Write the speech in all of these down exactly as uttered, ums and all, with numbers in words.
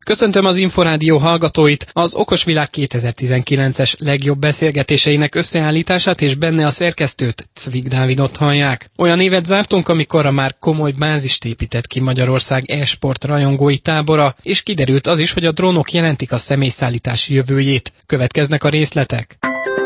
Köszöntöm az Inforádió hallgatóit! Az Okos Világ kétezer-tizenkilences legjobb beszélgetéseinek összeállítását és benne a szerkesztőt, Cvik Dávidot hallják. Olyan évet zártunk, amikor a már komoly bázist épített ki Magyarország e-sport rajongói tábora, és kiderült az is, hogy a drónok jelentik a személyszállítás jövőjét. Következnek a részletek.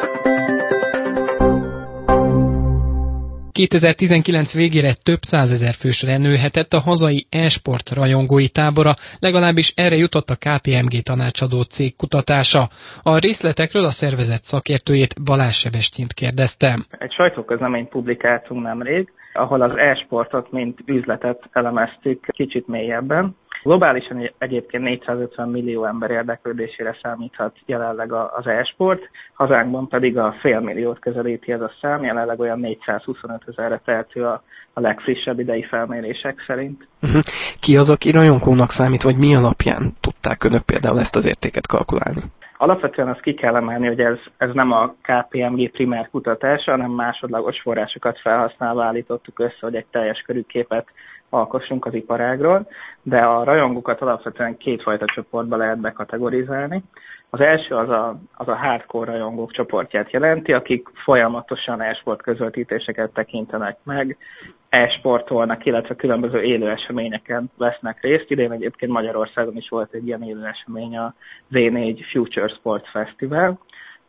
kétezer-tizenkilenc végére több százezer fősre nőhetett a hazai e-sport rajongói tábora, legalábbis erre jutott a ká pé em gé tanácsadó cég kutatása. A részletekről a szervezet szakértőjét, Balázs Sebestyint kérdeztem. Egy sajtóközleményt publikáltunk nemrég, ahol az e-sportot mint üzletet elemeztük kicsit mélyebben. Globálisan egyébként négyszázötven millió ember érdeklődésére számíthat jelenleg az e-sport, hazánkban pedig a félmilliót közelíti ez a szám, jelenleg olyan négyszázhuszonöt ezerre tehető a, a legfrissebb idei felmérések szerint. Uh-huh. Ki az, aki rajongónak számít, vagy mi alapján tudták önök például ezt az értéket kalkulálni? Alapvetően azt ki kell emelni, hogy ez, ez nem a ká pé em gé primer kutatása, hanem másodlagos forrásokat felhasználva állítottuk össze, hogy egy teljes körű képet alkossunk az iparágról, de a rajongókat alapvetően kétfajta csoportba lehet bekategorizálni. Az első az a, az a hardcore rajongók csoportját jelenti, akik folyamatosan e-sport közvetítéseket tekintenek meg, e-sportolnak, illetve különböző élő eseményeken vesznek részt. Idén egyébként Magyarországon is volt egy ilyen élő esemény, a zé négy Future Sports Festival.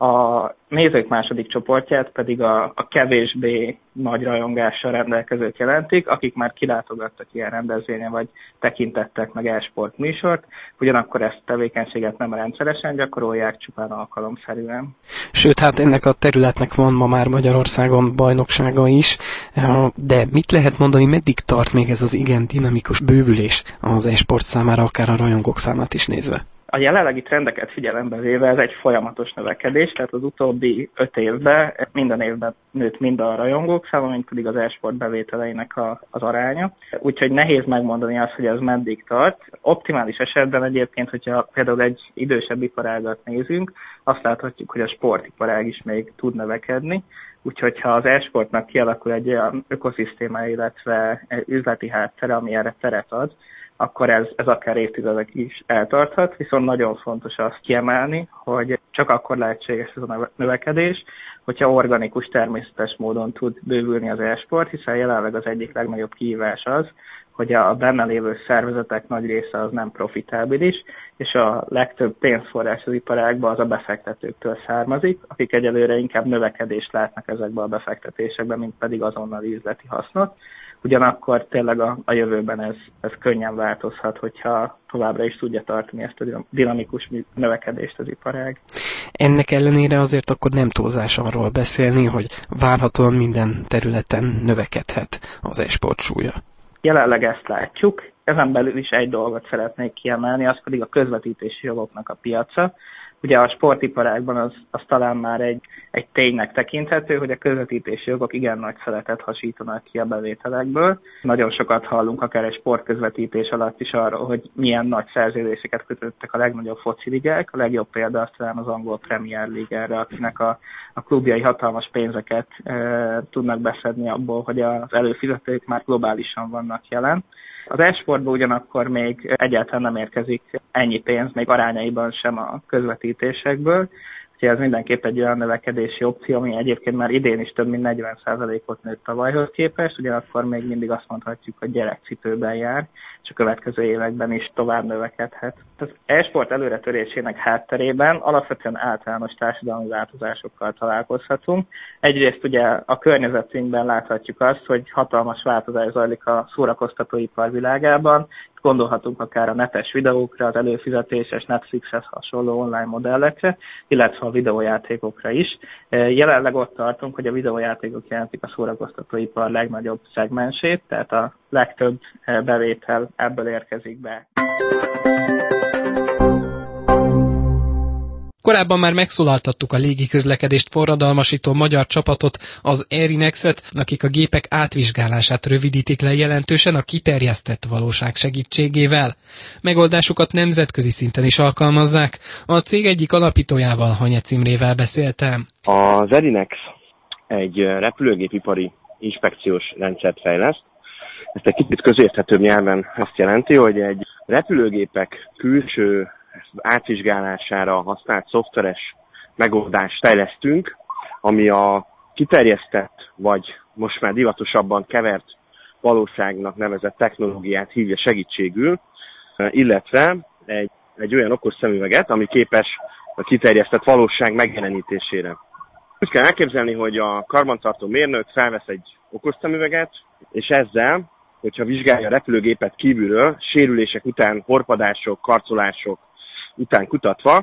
A nézők második csoportját pedig a, a kevésbé nagy rajongással rendelkezők jelentik, akik már kilátogattak ilyen rendezvényen, vagy tekintettek meg e-sport műsort, ugyanakkor ezt a tevékenységet nem rendszeresen gyakorolják, csupán alkalomszerűen. Sőt, hát ennek a területnek van ma már Magyarországon bajnoksága is, de mit lehet mondani, meddig tart még ez az igen dinamikus bővülés az e-sport számára, akár a rajongók számát is nézve? A jelenlegi trendeket figyelembe véve ez egy folyamatos növekedés, tehát az utóbbi öt évben minden évben nőtt mind a rajongók száma, mint pedig az e-sport bevételeinek a, az aránya. Úgyhogy nehéz megmondani azt, hogy ez meddig tart. Optimális esetben egyébként, hogyha például egy idősebb iparágat nézünk, azt láthatjuk, hogy a sportiparág is még tud növekedni. Úgyhogy ha az e-sportnak kialakul egy olyan ökoszisztémája, illetve üzleti háttere, ami erre teret ad, akkor ez, ez akár évtizedek is eltarthat, viszont nagyon fontos azt kiemelni, hogy csak akkor lehetséges ez a növekedés, hogyha organikus, természetes módon tud bővülni az e-sport, hiszen jelenleg az egyik legnagyobb kihívás az, hogy a benne lévő szervezetek nagy része az nem profitábilis, és a legtöbb pénzforrás az iparágban az a befektetőktől származik, akik egyelőre inkább növekedést látnak ezekben a befektetésekben, mint pedig azonnali üzleti hasznot. Ugyanakkor tényleg a, a jövőben ez, ez könnyen változhat, hogyha továbbra is tudja tartani ezt a dinamikus növekedést az iparág. Ennek ellenére azért akkor nem túlzás arról beszélni, hogy várhatóan minden területen növekedhet az e-sport súlya. Jelenleg ezt látjuk, ezen belül is egy dolgot szeretnék kiemelni, az pedig a közvetítési jogoknak a piaca. Ugye a sportiparágban az, az talán már egy, egy ténynek tekinthető, hogy a közvetítési jogok igen nagy szeletet hasítanak ki a bevételekből. Nagyon sokat hallunk akár egy sportközvetítés alatt is arról, hogy milyen nagy szerződéseket kötöttek a legnagyobb fociligák. A legjobb példa azt talán az angol Premier League erre, akinek a, a klubjai hatalmas pénzeket e, tudnak beszedni abból, hogy az előfizetők már globálisan vannak jelen. Az e-sportban ugyanakkor még egyáltalán nem érkezik ennyi pénz, még arányaiban sem a közvetítésekből. Úgyhogy ez mindenképp egy olyan növekedési opció, ami egyébként már idén is több mint negyven százalékot nőtt tavalyhoz képest, ugyanakkor még mindig azt mondhatjuk, hogy gyerekcipőben jár, és a következő években is tovább növekedhet. Az e-sport előretörésének hátterében alapvetően általános társadalmi változásokkal találkozhatunk. Egyrészt ugye a környezetünkben láthatjuk azt, hogy hatalmas változás zajlik a szórakoztatóipar világában. Gondolhatunk akár a netes videókra, az előfizetéses Netflixhez hasonló online modellekre, illetve a videójátékokra is. Jelenleg ott tartunk, hogy a videójátékok jelentik a szórakoztatóipar legnagyobb szegmensét, tehát a legtöbb bevétel ebből érkezik be. Korábban már megszólaltattuk a légiközlekedést forradalmasító magyar csapatot, az Erinexet, akik a gépek átvizsgálását rövidítik le jelentősen a kiterjesztett valóság segítségével. Megoldásukat nemzetközi szinten is alkalmazzák. A cég egyik alapítójával, Hanyec Imrével beszéltem. Az Erinex egy repülőgépipari inspekciós rendszert fejleszt. ezt egy kicsit közérthetőbb nyelven azt jelenti, hogy egy repülőgépek külső átvizsgálására használt szoftveres megoldást fejlesztünk, ami a kiterjesztett, vagy most már divatosabban kevert valóságnak nevezett technológiát hívja segítségül, illetve egy, egy olyan okos szemüveget, ami képes a kiterjesztett valóság megjelenítésére. Úgy kell elképzelni, hogy a karbantartó mérnök felvesz egy okos szemüveget, és ezzel, hogyha vizsgálja a repülőgépet kívülről, sérülések után, horpadások, karcolások után kutatva,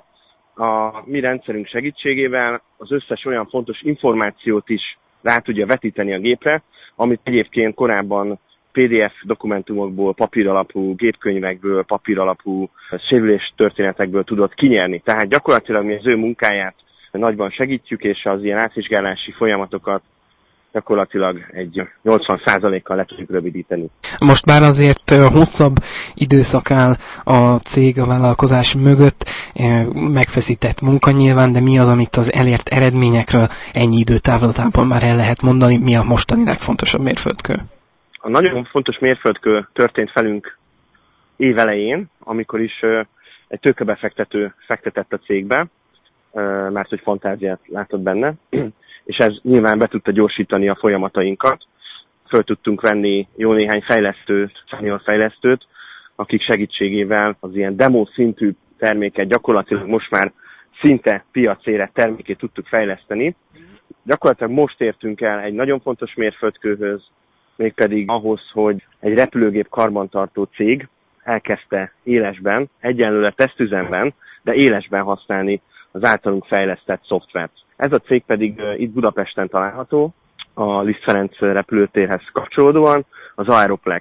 a mi rendszerünk segítségével az összes olyan fontos információt is rá tudja vetíteni a gépre, amit egyébként korábban pé dé ef dokumentumokból, papíralapú gépkönyvekből, papíralapú sérüléstörténetekből tudott kinyerni. Tehát gyakorlatilag mi az ő munkáját nagyban segítjük, és az ilyen átvizsgálási folyamatokat gyakorlatilag egy nyolcvan százalékkal le tudjuk rövidíteni. Most már azért hosszabb időszak áll a cég, a vállalkozás mögött, megfeszített munka nyilván, de mi az, amit az elért eredményekről ennyi időtávlatában már el lehet mondani, mi a mostani legfontosabb mérföldkő? A nagyon fontos mérföldkő történt velünk évelején, amikor is egy tőkebefektető fektetett a cégbe, mert hogy fantáziát látott benne, és ez nyilván be tudta gyorsítani a folyamatainkat. Föl tudtunk venni jó néhány fejlesztőt, senior fejlesztőt, akik segítségével az ilyen demo szintű terméket gyakorlatilag most már szinte piacére termékét tudtuk fejleszteni. Gyakorlatilag most értünk el egy nagyon fontos mérföldkőhöz, mégpedig ahhoz, hogy egy repülőgép karbantartó cég elkezdte élesben, egyenlőre tesztüzemben, de élesben használni az általunk fejlesztett szoftvert. Ez a cég pedig uh, itt Budapesten található, a Liszt Ferenc repülőtérhez kapcsolódóan, az Aeroplex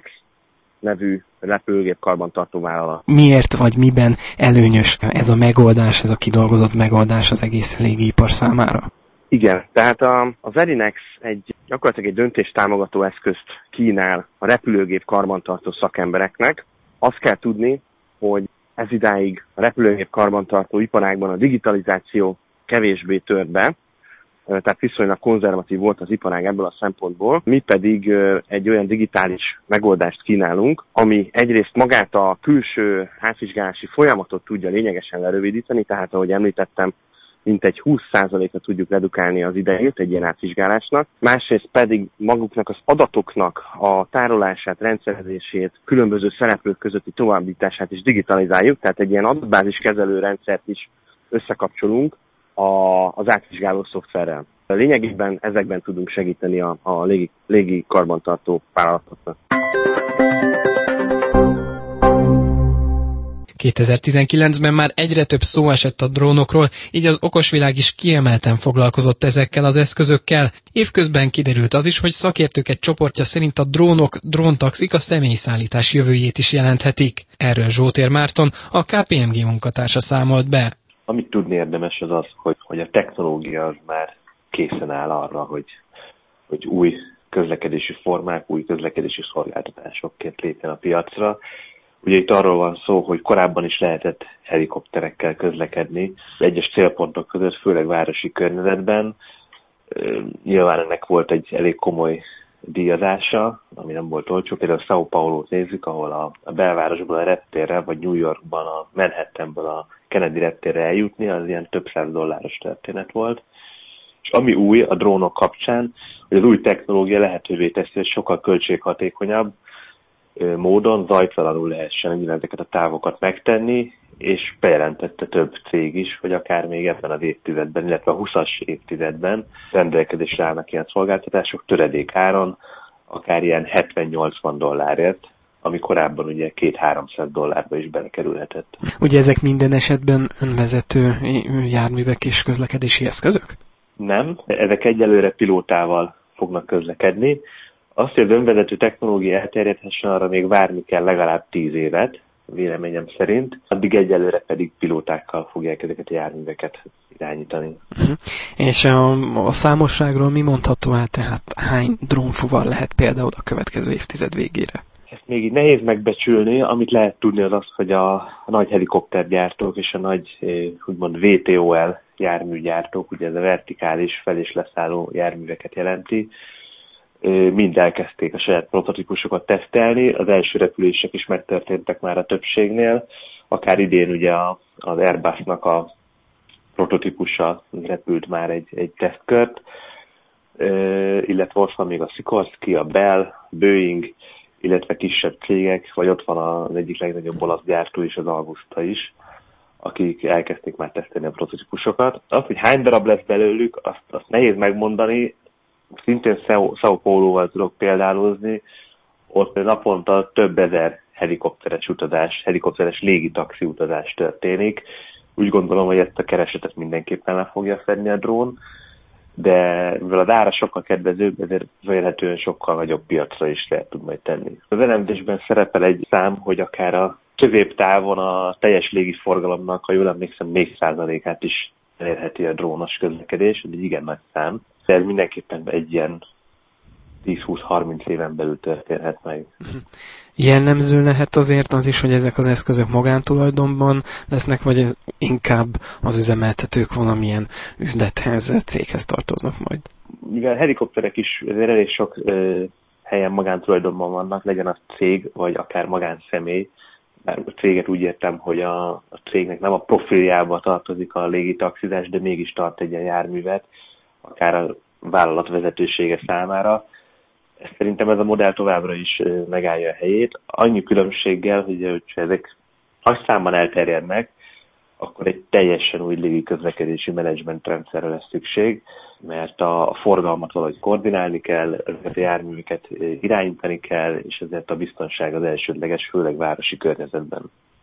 nevű repülőgép karbantartó vállalat. Miért vagy miben előnyös ez a megoldás, ez a kidolgozott megoldás az egész légipar számára? Igen, tehát a, az Verinex egy gyakorlatilag egy döntéstámogató eszközt kínál a repülőgép karbantartó szakembereknek. Azt kell tudni, hogy ez idáig a repülőgép karbantartó iparágban a digitalizáció kevésbé tört be, tehát viszonylag konzervatív volt az iparág ebből a szempontból. Mi pedig egy olyan digitális megoldást kínálunk, ami egyrészt magát a külső átvizsgálási folyamatot tudja lényegesen lerövidíteni, tehát ahogy említettem, mintegy húsz százalékra tudjuk redukálni az idejét egy ilyen átvizsgálásnak. Másrészt pedig maguknak az adatoknak a tárolását, rendszerezését, különböző szereplők közötti továbbítását is digitalizáljuk, tehát egy ilyen adatbázis kezelő rendszert is összekapcsolunk a, az átvizsgáló szoftverrel. Lényegében ezekben tudunk segíteni a, a légi, légi karbantartó vállalatoknak. kétezer-tizenkilencben már egyre több szó esett a drónokról, így az okosvilág is kiemelten foglalkozott ezekkel az eszközökkel. Évközben kiderült az is, hogy szakértők egy csoportja szerint a drónok, dróntaxik a személyszállítás jövőjét is jelenthetik. Erről Zsótér Márton, a ká pé em gé munkatársa számolt be. Amit tudni érdemes az az, hogy, hogy a technológia az már készen áll arra, hogy, hogy új közlekedési formák, új közlekedési szolgáltatásokként lépjen a piacra. Ugye itt arról van szó, hogy korábban is lehetett helikopterekkel közlekedni egyes célpontok között, főleg városi környezetben. Nyilván ennek volt egy elég komoly díjazása, ami nem volt olcsó. Például São Paulo-t nézzük, ahol a, a belvárosból a reptérre, vagy New Yorkban a Manhattanból a Kennedy reptérre eljutni, az ilyen több száz dolláros történet volt. És ami új a drónok kapcsán, hogy az új technológia lehetővé teszi, hogy sokkal költséghatékonyabb módon zajtalanul lehessen ezeket a távokat megtenni, és bejelentette több cég is, hogy akár még ebben az évtizedben, illetve a huszas évtizedben rendelkezésre állnak ilyen szolgáltatások töredék áron, akár ilyen hetven-nyolcvan dollárért, ami korábban ugye két-háromszáz dollárba is belekerülhetett. Ugye ezek minden esetben önvezető járművek és közlekedési eszközök? Nem, ezek egyelőre pilótával fognak közlekedni. Azt, hogy az önvezető technológia elterjedhessen, arra még várni kell legalább tíz évet, véleményem szerint. Addig egyelőre pedig pilótákkal fogják ezeket a járműveket irányítani. Uh-huh. És a, a számosságról mi mondható el, tehát hány drónfuvar lehet például a következő évtized végére? Ezt még így nehéz megbecsülni. Amit lehet tudni az az, hogy a, a nagy helikoptergyártók és a nagy úgymond vé té o el járműgyártók, ugye ez a vertikális fel- és leszálló járműveket jelenti, mind elkezdték a saját prototípusokat tesztelni, az első repülések is megtörténtek már a többségnél, akár idén ugye az Airbusnak a prototípusa repült már egy, egy tesztkört, illetve ott van még a Sikorsky, a Bell, Boeing, illetve kisebb cégek, vagy ott van az egyik legnagyobb olasz gyártó is, az Augusta is, akik elkezdték már tesztelni a prototípusokat. Az, hogy hány darab lesz belőlük, azt, azt nehéz megmondani. Szintén São Paulo-val tudok példálozni, ott naponta több ezer helikopteres utazás, helikopteres légitaxi utazás történik. Úgy gondolom, hogy ezt a keresetet mindenképpen le fogja fedni a drón, de mivel az ára sokkal kedvezőbb, ezért vélhetően sokkal nagyobb piacra is lehet tud majd tenni. Az elemzésben szerepel egy szám, hogy akár a középtávon a teljes légiforgalomnak, ha jól emlékszem, négy százalékát is elérheti a drónos közlekedés, ez egy igen nagy szám, de ez mindenképpen egy ilyen tíz-húsz-harminc éven belül történhet meg. Jellemző lehet azért az is, hogy ezek az eszközök magántulajdonban lesznek, vagy ez inkább az üzemeltetők valamilyen üzlethez, céghez tartoznak majd? Mivel helikopterek is azért elég sok ö, helyen magántulajdonban vannak, legyen az cég, vagy akár magánszemély. Bár a céget úgy értem, hogy a, a cégnek nem a profiljába tartozik a légitaxizás, de mégis tart egy ilyen járművet, akár a vállalat vezetősége számára. Szerintem ez a modell továbbra is megállja a helyét. Annyi különbséggel, hogy hogyha ezek nagy számban elterjednek, akkor egy teljesen új légiközlekedési menedzsment rendszerre lesz szükség, mert a forgalmat valahogy koordinálni kell, ezeket a járműveket irányítani kell, és ezért a biztonság az elsődleges, főleg városi környezetben.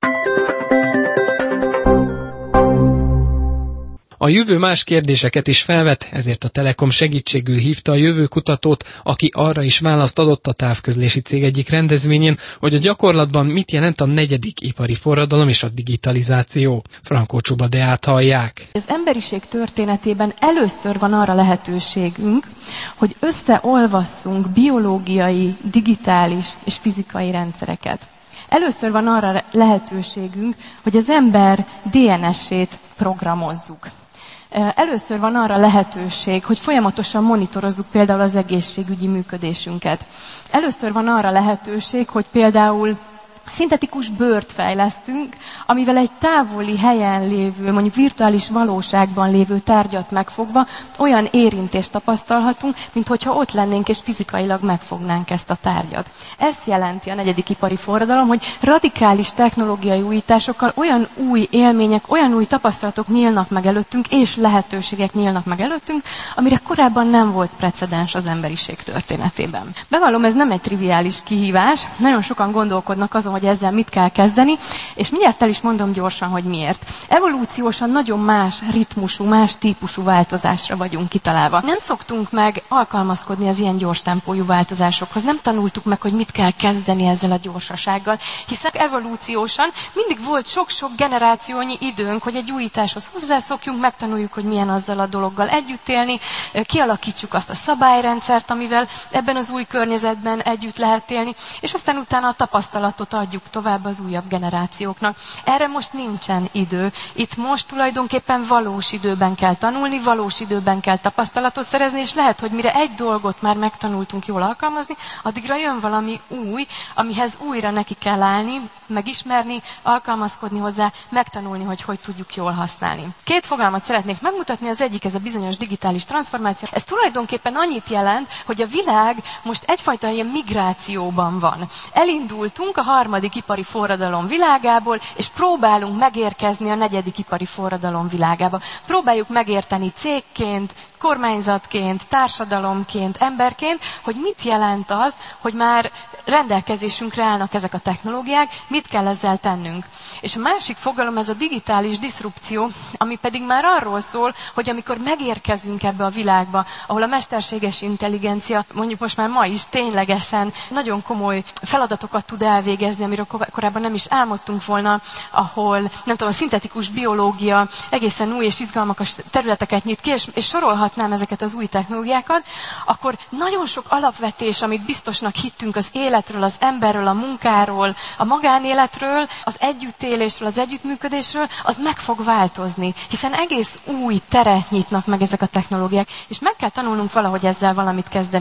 A jövő más kérdéseket is felvet, ezért a Telekom segítségül hívta a jövőkutatót, aki arra is választ adott a távközlési cég egyik rendezvényén, hogy a gyakorlatban mit jelent a negyedik ipari forradalom és a digitalizáció. Frankó Csuba Deát hallják. Az emberiség történetében először van arra lehetőségünk, hogy összeolvasszunk biológiai, digitális és fizikai rendszereket. Először van arra lehetőségünk, hogy az ember dé en es-ét programozzuk. Először van arra lehetőség, hogy folyamatosan monitorozzuk például az egészségügyi működésünket. Először van arra lehetőség, hogy például szintetikus bőrt fejlesztünk, amivel egy távoli helyen lévő, mondjuk virtuális valóságban lévő tárgyat megfogva olyan érintést tapasztalhatunk, mint hogyha ott lennénk és fizikailag megfognánk ezt a tárgyat. Ez jelenti a negyedik ipari forradalom, hogy radikális technológiai újításokkal olyan új élmények, olyan új tapasztalatok nyílnak meg előttünk, és lehetőségek nyílnak meg előttünk, amire korábban nem volt precedens az emberiség történetében. Bevallom, ez nem egy triviális kihívás, nagyon sokan gondolkodnak azon, hogy ezzel mit kell kezdeni, és mindjárt el is mondom gyorsan, hogy miért. Evolúciósan nagyon más ritmusú, más típusú változásra vagyunk kitalálva. Nem szoktunk meg alkalmazkodni az ilyen gyors tempójú változásokhoz, nem tanultuk meg, hogy mit kell kezdeni ezzel a gyorsasággal, hiszen evolúciósan mindig volt sok-sok generációnyi időnk, hogy egy újításhoz hozzászokjunk, megtanuljuk, hogy milyen azzal a dologgal együtt élni, kialakítsuk azt a szabályrendszert, amivel ebben az új környezetben együtt lehet élni, és aztán utána a tapasztalatot adjuk tovább az újabb generációknak. Erre most nincsen idő. Itt most tulajdonképpen valós időben kell tanulni, valós időben kell tapasztalatot szerezni, és lehet, hogy mire egy dolgot már megtanultunk jól alkalmazni, addigra jön valami új, amihez újra neki kell állni, megismerni, alkalmazkodni hozzá, megtanulni, hogy hogy tudjuk jól használni. Két fogalmat szeretnék megmutatni, az egyik ez a bizonyos digitális transformáció. Ez tulajdonképpen annyit jelent, hogy a világ most egyfajta ilyen migrációban van. Elindultunk a harmadik ipari forradalom világából, és próbálunk megérkezni a negyedik ipari forradalom világába. Próbáljuk megérteni cégként, kormányzatként, társadalomként, emberként, hogy mit jelent az, hogy már rendelkezésünkre állnak ezek a technológiák, mit kell ezzel tennünk. És a másik fogalom ez a digitális diszrupció, ami pedig már arról szól, hogy amikor megérkezünk ebbe a világba, ahol a mesterséges intelligencia, mondjuk most már ma is ténylegesen nagyon komoly feladatokat tud elvégezni, amiről korábban nem is álmodtunk volna, ahol, nem tudom, a szintetikus biológia egészen új és izgalmas területeket nyit ki, és, és sorolhatnám ezeket az új technológiákat, akkor nagyon sok alapvetés, amit biztosnak hittünk az életről, az emberről, a munkáról, a magánéletről, az együttélésről, az együttműködésről, az meg fog változni, hiszen egész új teret nyitnak meg ezek a technológiák, és meg kell tanulnunk valahogy ezzel valamit kezdeni.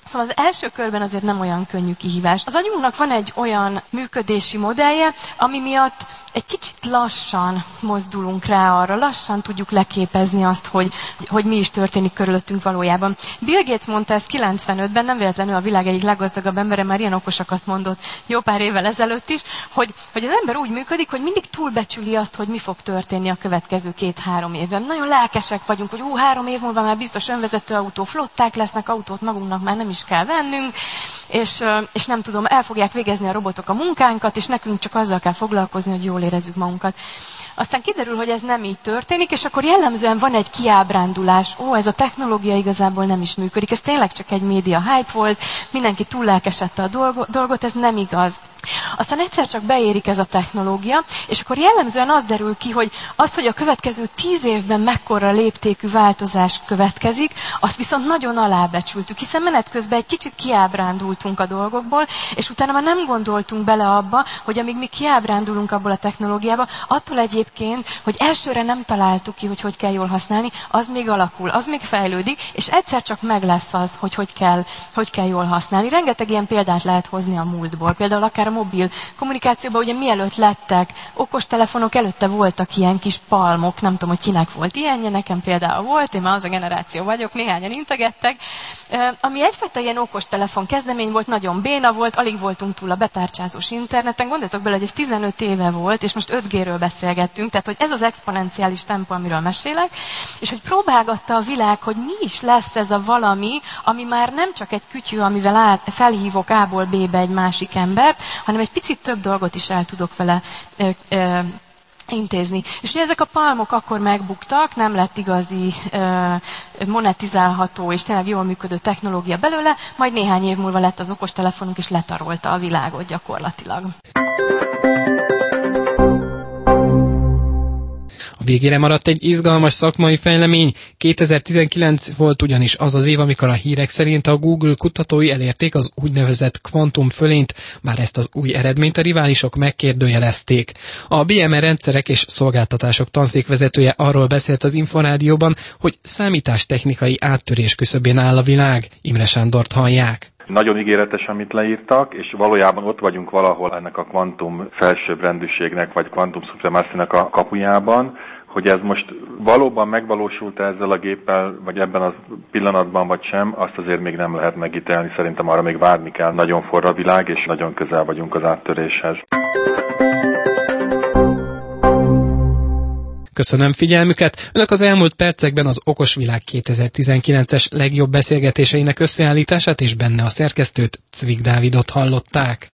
Szóval az első körben azért nem olyan könnyű kihívás. Az agyunknak van egy olyan működési modellje, ami miatt egy kicsit lassan mozdulunk rá arra, lassan tudjuk leképezni azt, hogy, hogy mi is történik körülöttünk valójában. Bill Gates mondta ezt kilencvenötben, nem véletlenül a világ egyik leggazdagabb embere, már ilyen okosakat mondott jó pár évvel ezelőtt is, hogy, hogy az ember úgy működik, hogy mindig túlbecsüli azt, hogy mi fog történni a következő két-három évben. Nagyon lelkesek vagyunk, hogy ú, három év múlva már biztos önvezető autó, flották lesznek, autót magunknak már nem is kell vennünk, és, és nem tudom, el fogják végezni a robotok a munkánkat, és nekünk csak azzal kell foglalkozni, hogy jól érezzük magunkat. Aztán kiderül, hogy ez nem így történik, és akkor jellemzően van egy kiábrándulás. Ó, ez a technológia igazából nem is működik. Ez tényleg csak egy média hype volt, mindenki túl lelkesedte a dolgot, ez nem igaz. Aztán egyszer csak beérik ez a technológia, és akkor jellemzően az derül ki, hogy az, hogy a következő tíz évben mekkora léptékű változás következik, azt viszont nagyon alábecsültük, hiszen menet közben egy kicsit kiábrándultunk a dolgokból, és utána már nem gondoltunk bele abba, hogy amíg mi kiábrándulunk abból a technológiába, attól egyébként, hogy elsőre nem találtuk ki, hogy hogy kell jól használni, az még alakul, az még fejlődik, és egyszer csak meg lesz az, hogy hogy kell, hogy kell jól használni. Rengeteg ilyen példát lehet hozni a múltból. Például akár a mobil kommunikációban, ugye mielőtt lettek okostelefonok, előtte voltak ilyen kis palmok, nem tudom, hogy kinek volt ilyenje, nekem például volt, én már az a generáció vagyok, néhányan integettek, ami egyfajta ilyen okostelefon kezdemény volt, nagyon béna volt, alig voltunk túl a betárcsázós interneten, gondoljatok bele, hogy ez tizenöt éve volt, és most öt G-ről beszélgettünk, tehát hogy ez az exponenciális tempó, amiről mesélek, és hogy próbálgatta a világ, hogy mi is lesz ez a valami, ami már nem csak egy kütyű, amivel át, felhívok A-ból B-be egy másik embert, hanem egy picit több dolgot is el tudok vele ö, ö, intézni. És ugye ezek a palmok akkor megbuktak, nem lett igazi ö, monetizálható és tényleg jól működő technológia belőle, majd néhány év múlva lett az okostelefonunk, és letarolta a világot gyakorlatilag. A végére maradt egy izgalmas szakmai fejlemény. kétezer-tizenkilenc volt ugyanis az az év, amikor a hírek szerint a Google kutatói elérték az úgynevezett kvantumfölényt, bár ezt az új eredményt a riválisok megkérdőjelezték. A bé em e rendszerek és szolgáltatások tanszékvezetője arról beszélt az Inforádióban, hogy számítástechnikai áttörés küszöbén áll a világ. Imre Sándort hallják. Nagyon ígéretes, amit leírtak, és valójában ott vagyunk valahol ennek a kvantum felsőbbrendűségnek, vagy kvantum szupremacynek a kapujában, hogy ez most valóban megvalósult ezzel a géppel, vagy ebben a pillanatban, vagy sem, azt azért még nem lehet megítélni, szerintem arra még várni kell. Nagyon forra a világ, és nagyon közel vagyunk az áttöréshez. Köszönöm figyelmüket! Önök az elmúlt percekben az Okos Világ kétezer-tizenkilences legjobb beszélgetéseinek összeállítását és benne a szerkesztőt, Cvik Dávidot hallották.